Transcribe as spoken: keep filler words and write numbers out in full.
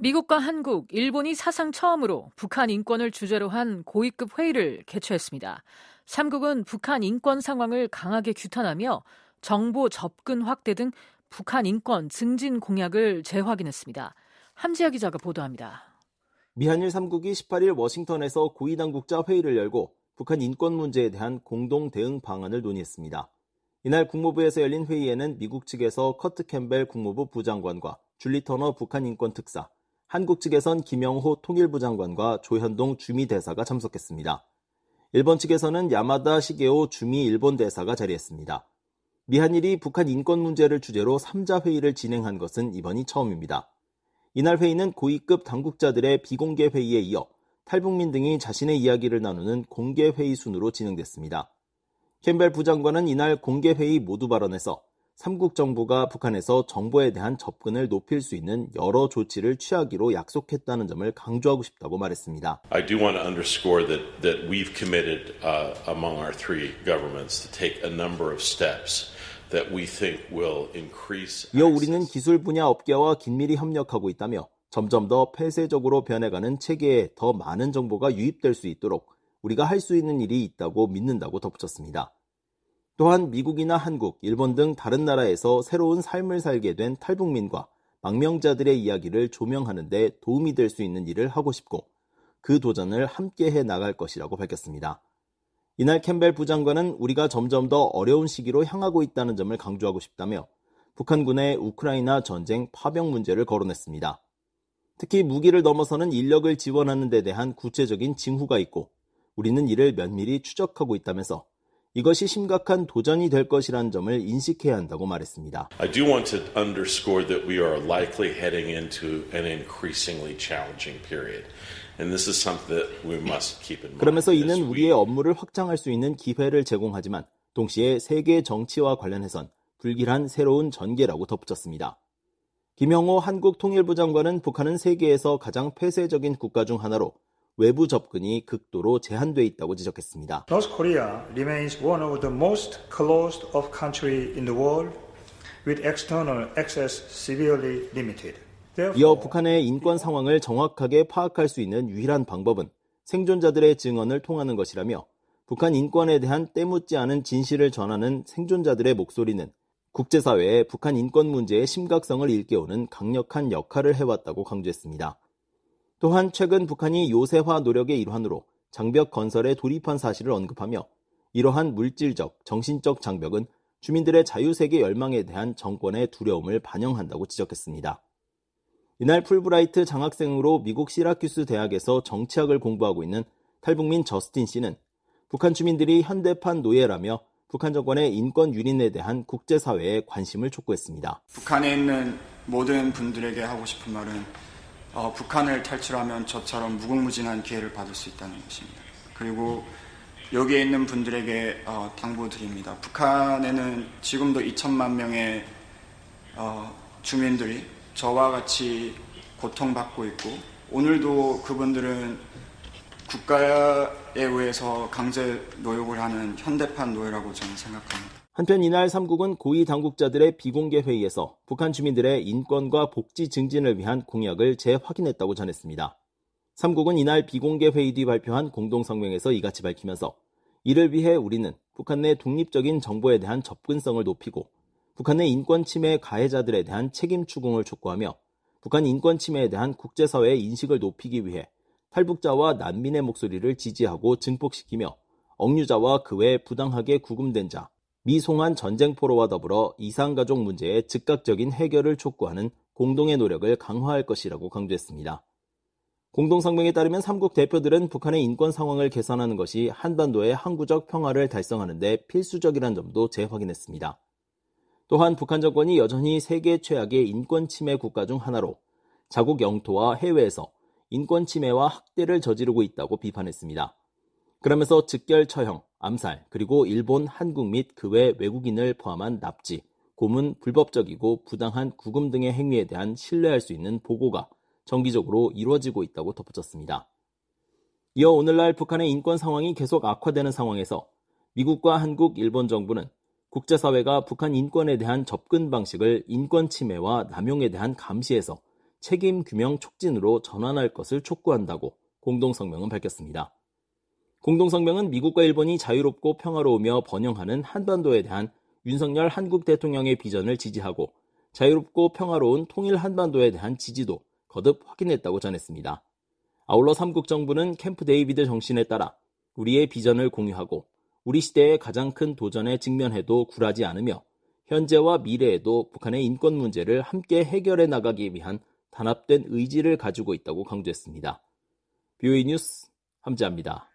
미국과 한국, 일본이 사상 처음으로 북한 인권을 주제로 한 고위급 회의를 개최했습니다. 삼국은 북한 인권 상황을 강하게 규탄하며 정보 접근 확대 등 북한 인권 증진 공약을 재확인했습니다. 함지아 기자가 보도합니다. 미한일 삼국이 십팔 일 워싱턴에서 고위당국자 회의를 열고 북한 인권 문제에 대한 공동 대응 방안을 논의했습니다. 이날 국무부에서 열린 회의에는 미국 측에서 커트 캠벨 국무부 부장관과 줄리 터너 북한 인권 특사, 한국 측에선 김영호 통일부 장관과 조현동 주미 대사가 참석했습니다. 일본 측에서는 야마다 시게오 주미 일본 대사가 자리했습니다. 미한일이 북한 인권 문제를 주제로 삼자 회의를 진행한 것은 이번이 처음입니다. 이날 회의는 고위급 당국자들의 비공개 회의에 이어 탈북민 등이 자신의 이야기를 나누는 공개 회의 순으로 진행됐습니다. 캠벨 부장관은 이날 공개 회의 모두 발언에서 삼국 정부가 북한에서 정보에 대한 접근을 높일 수 있는 여러 조치를 취하기로 약속했다는 점을 강조하고 싶다고 말했습니다. I do want to underscore that that we've committed uh, among our three governments to take a number of steps that we think will increase. 이어 우리는 기술 분야 업계와 긴밀히 협력하고 있다며 점점 더 폐쇄적으로 변해가는 체계에 더 많은 정보가 유입될 수 있도록 우리가 할 수 있는 일이 있다고 믿는다고 덧붙였습니다. 또한 미국이나 한국, 일본 등 다른 나라에서 새로운 삶을 살게 된 탈북민과 망명자들의 이야기를 조명하는 데 도움이 될 수 있는 일을 하고 싶고 그 도전을 함께 해 나갈 것이라고 밝혔습니다. 이날 캠벨 부장관은 우리가 점점 더 어려운 시기로 향하고 있다는 점을 강조하고 싶다며 북한군의 우크라이나 전쟁 파병 문제를 거론했습니다. 특히 무기를 넘어서는 인력을 지원하는 데 대한 구체적인 징후가 있고 우리는 이를 면밀히 추적하고 있다면서 이것이 심각한 도전이 될 것이라는 점을 인식해야 한다고 말했습니다. I do want to underscore that we are likely heading into an increasingly challenging period. And this is something that we must keep in mind. 그러면서 이는 우리의 업무를 확장할 수 있는 기회를 제공하지만 동시에 세계 정치와 관련해선 불길한 새로운 전개라고 덧붙였습니다. 김영호 한국 통일부 장관은 북한은 세계에서 가장 폐쇄적인 국가 중 하나로 외부 접근이 극도로 제한돼 있다고 지적했습니다. North Korea remains one of the most closed off country in the world, with external access severely limited. 이어 북한의 인권 상황을 정확하게 파악할 수 있는 유일한 방법은 생존자들의 증언을 통하는 것이라며 북한 인권에 대한 때묻지 않은 진실을 전하는 생존자들의 목소리는 국제사회에 북한 인권 문제의 심각성을 일깨우는 강력한 역할을 해왔다고 강조했습니다. 또한 최근 북한이 요새화 노력의 일환으로 장벽 건설에 돌입한 사실을 언급하며 이러한 물질적, 정신적 장벽은 주민들의 자유세계 열망에 대한 정권의 두려움을 반영한다고 지적했습니다. 이날 풀브라이트 장학생으로 미국 시라큐스 대학에서 정치학을 공부하고 있는 탈북민 저스틴 씨는 북한 주민들이 현대판 노예라며 북한 정권의 인권 유린에 대한 국제사회의 관심을 촉구했습니다. 북한에 있는 모든 분들에게 하고 싶은 말은 어, 북한을 탈출하면 저처럼 무궁무진한 기회를 받을 수 있다는 것입니다. 그리고 여기에 있는 분들에게 어, 당부드립니다. 북한에는 지금도 이천만 명의 어, 주민들이 저와 같이 고통받고 있고 오늘도 그분들은 국가에 의해서 강제 노역을 하는 현대판 노예라고 저는 생각합니다. 한편 이날 삼국은 고위 당국자들의 비공개 회의에서 북한 주민들의 인권과 복지 증진을 위한 공약을 재확인했다고 전했습니다. 삼국은 이날 비공개 회의 뒤 발표한 공동성명에서 이같이 밝히면서 이를 위해 우리는 북한 내 독립적인 정보에 대한 접근성을 높이고 북한 내 인권 침해 가해자들에 대한 책임 추궁을 촉구하며 북한 인권 침해에 대한 국제사회의 인식을 높이기 위해 탈북자와 난민의 목소리를 지지하고 증폭시키며 억류자와 그 외 부당하게 구금된 자, 미송환 전쟁포로와 더불어 이산가족 문제의 즉각적인 해결을 촉구하는 공동의 노력을 강화할 것이라고 강조했습니다. 공동성명에 따르면 삼국 대표들은 북한의 인권 상황을 개선하는 것이 한반도의 항구적 평화를 달성하는 데 필수적이라는 점도 재확인했습니다. 또한 북한 정권이 여전히 세계 최악의 인권 침해 국가 중 하나로 자국 영토와 해외에서 인권 침해와 학대를 저지르고 있다고 비판했습니다. 그러면서 즉결 처형, 암살, 그리고 일본, 한국 및 그 외 외국인을 포함한 납치, 고문, 불법적이고 부당한 구금 등의 행위에 대한 신뢰할 수 있는 보고가 정기적으로 이루어지고 있다고 덧붙였습니다. 이어 오늘날 북한의 인권 상황이 계속 악화되는 상황에서 미국과 한국, 일본 정부는 국제사회가 북한 인권에 대한 접근 방식을 인권 침해와 남용에 대한 감시에서 책임 규명 촉진으로 전환할 것을 촉구한다고 공동성명은 밝혔습니다. 공동성명은 미국과 일본이 자유롭고 평화로우며 번영하는 한반도에 대한 윤석열 한국 대통령의 비전을 지지하고 자유롭고 평화로운 통일 한반도에 대한 지지도 거듭 확인했다고 전했습니다. 아울러 삼국 정부는 캠프 데이비드 정신에 따라 우리의 비전을 공유하고 우리 시대의 가장 큰 도전에 직면해도 굴하지 않으며 현재와 미래에도 북한의 인권 문제를 함께 해결해 나가기 위한 단합된 의지를 가지고 있다고 강조했습니다. 비오이 뉴스 함재합니다.